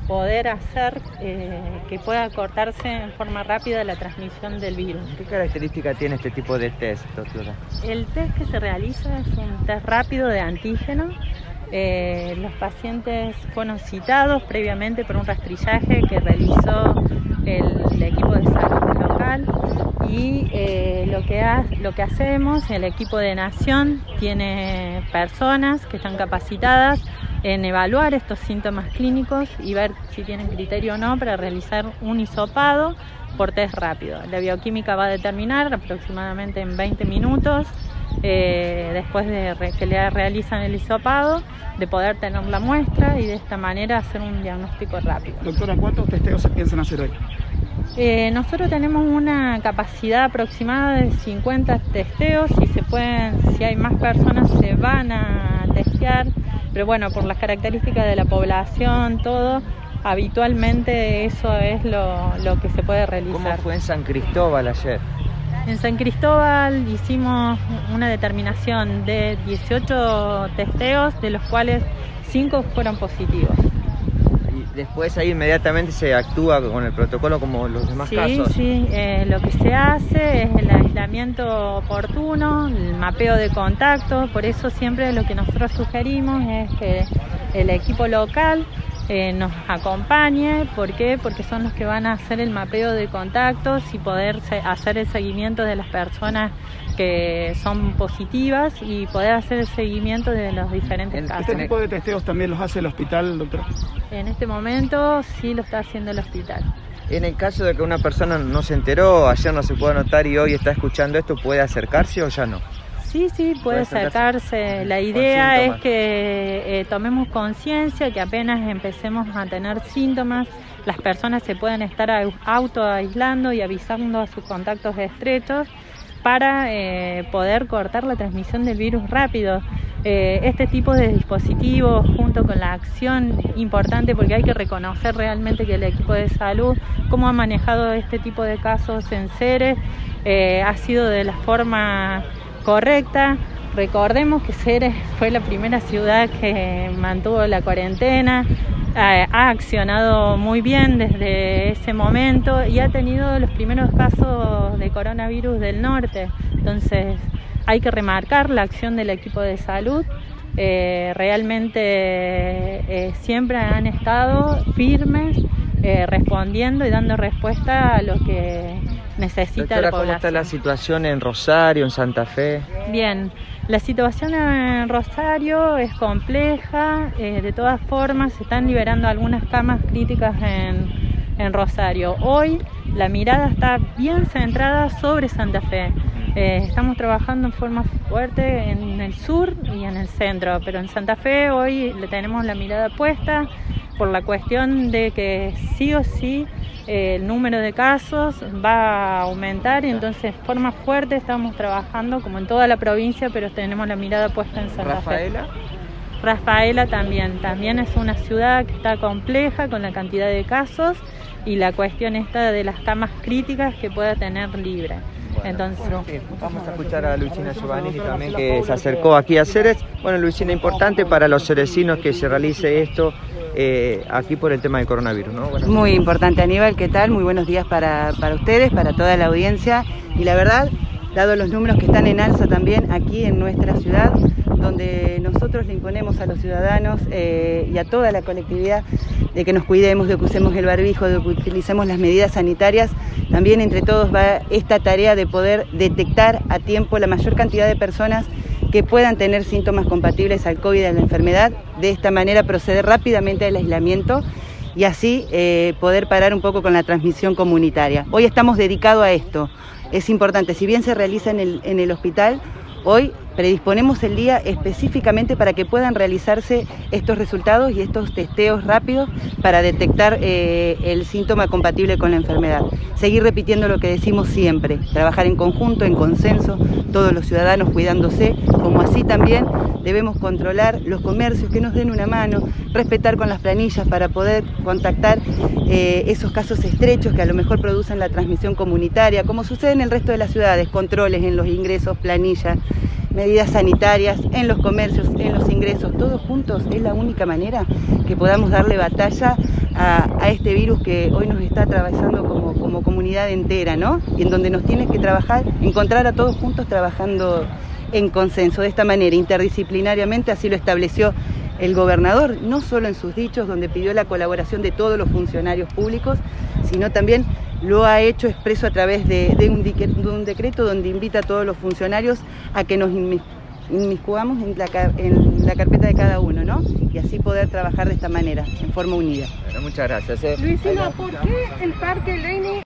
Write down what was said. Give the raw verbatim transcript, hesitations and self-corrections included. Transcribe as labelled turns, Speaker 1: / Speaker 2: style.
Speaker 1: poder hacer eh, que pueda cortarse en forma rápida la transmisión del virus.
Speaker 2: ¿Qué característica tiene este tipo de test, doctora?
Speaker 1: El test que se realiza es un test rápido de antígeno. Eh, los pacientes fueron citados previamente por un rastrillaje que realizó el, el equipo de salud local y eh, lo, que ha, lo que hacemos, el equipo de Nación tiene personas que están capacitadas en evaluar estos síntomas clínicos y ver si tienen criterio o no para realizar un hisopado por test rápido. La bioquímica va a determinar aproximadamente en veinte minutos, eh, después de re, que le realizan el hisopado, de poder tener la muestra y de esta manera hacer un diagnóstico rápido.
Speaker 3: Doctora, ¿cuántos testeos se piensan hacer hoy?
Speaker 1: Eh, nosotros tenemos una capacidad aproximada de cincuenta testeos y se pueden, si hay más personas se van a testear, pero bueno, por las características de la población, todo, habitualmente eso es lo, lo que se puede realizar.
Speaker 2: ¿Cómo fue en San Cristóbal ayer?
Speaker 1: En San Cristóbal hicimos una determinación de dieciocho testeos, de los cuales cinco fueron positivos.
Speaker 2: Y después ahí inmediatamente se actúa con el protocolo como los demás
Speaker 1: sí,
Speaker 2: casos.
Speaker 1: Sí, sí, eh, lo que se hace es el aislamiento oportuno, el mapeo de contactos, por eso siempre lo que nosotros sugerimos es que el equipo local Eh, nos acompañe. ¿Por qué? Porque son los que van a hacer el mapeo de contactos y poder hacer el seguimiento de las personas que son positivas y poder hacer el seguimiento de los diferentes
Speaker 3: ¿Este
Speaker 1: casos.
Speaker 3: ¿Este tipo de testeos también los hace el hospital, doctora?
Speaker 1: En este momento sí lo está haciendo el hospital.
Speaker 2: En el caso de que una persona no se enteró, ayer no se pudo anotar y hoy está escuchando esto, ¿puede acercarse o ya no?
Speaker 1: Sí, sí, puede acercarse. La idea es que eh, tomemos conciencia, que apenas empecemos a tener síntomas, las personas se pueden estar autoaislando y avisando a sus contactos estrechos para eh, poder cortar la transmisión del virus rápido. Eh, este tipo de dispositivos, junto con la acción importante, porque hay que reconocer realmente que el equipo de salud, cómo ha manejado este tipo de casos en Ceres, eh, ha sido de la forma correcta. Recordemos que Ceres fue la primera ciudad que mantuvo la cuarentena, eh, ha accionado muy bien desde ese momento y ha tenido los primeros casos de coronavirus del norte. Entonces hay que remarcar la acción del equipo de salud. Eh, realmente eh, siempre han estado firmes, eh, respondiendo y dando respuesta a lo que necesita
Speaker 2: Doctora,
Speaker 1: la población.
Speaker 2: ¿cómo está la situación en Rosario, en Santa Fe?
Speaker 1: Bien, la situación en Rosario es compleja, eh, de todas formas se están liberando algunas camas críticas en, en Rosario. Hoy la mirada está bien centrada sobre Santa Fe. Eh, estamos trabajando en forma fuerte en el sur y en el centro, pero en Santa Fe hoy le tenemos la mirada puesta por la cuestión de que sí o sí eh, el número de casos va a aumentar y entonces de forma fuerte estamos trabajando como en toda la provincia, pero tenemos la mirada puesta en Santa
Speaker 2: ¿Rafaela?
Speaker 1: Fe. Rafaela también, también es una ciudad que está compleja con la cantidad de casos y la cuestión esta de las camas críticas que pueda tener libre.
Speaker 2: Bueno,
Speaker 1: Entonces,
Speaker 2: bueno, sí, vamos a escuchar a Luisina Giovannini también, que se acercó aquí a Ceres. Bueno, Luisina, importante para los cerecinos que se realice esto eh, aquí por el tema del coronavirus, ¿no? Bueno,
Speaker 4: muy importante, Aníbal, ¿qué tal? Muy buenos días para, para ustedes, para toda la audiencia. Y la verdad, dado los números que están en alza también aquí en nuestra ciudad, donde nosotros le imponemos a los ciudadanos eh, y a toda la colectividad de que nos cuidemos, de que usemos el barbijo, de que utilicemos las medidas sanitarias, también entre todos va esta tarea de poder detectar a tiempo la mayor cantidad de personas que puedan tener síntomas compatibles al COVID, a la enfermedad, de esta manera proceder rápidamente al aislamiento y así eh, poder parar un poco con la transmisión comunitaria. Hoy estamos dedicados a esto, es importante, si bien se realiza en el, en el hospital, hoy predisponemos el día específicamente para que puedan realizarse estos resultados y estos testeos rápidos para detectar eh, el síntoma compatible con la enfermedad. Seguir repitiendo lo que decimos siempre, trabajar en conjunto, en consenso, todos los ciudadanos cuidándose, como así también debemos controlar los comercios que nos den una mano, respetar con las planillas para poder contactar eh, esos casos estrechos que a lo mejor producen la transmisión comunitaria, como sucede en el resto de las ciudades, controles en los ingresos, planillas, medidas sanitarias en los comercios, en los ingresos, todos juntos es la única manera que podamos darle batalla a, a este virus que hoy nos está atravesando como, como comunidad entera, ¿no? Y en donde nos tiene que trabajar, encontrar a todos juntos trabajando en consenso, de esta manera, interdisciplinariamente, así lo estableció el gobernador, no solo en sus dichos, donde pidió la colaboración de todos los funcionarios públicos, sino también lo ha hecho expreso a través de, de, un, de un decreto donde invita a todos los funcionarios a que nos inmiscuamos en la, en la carpeta de cada uno, ¿no? Y así poder trabajar de esta manera, en forma unida.
Speaker 2: Bueno, muchas gracias. ¿eh?
Speaker 5: Luisina, ¿por qué el Parque Lenin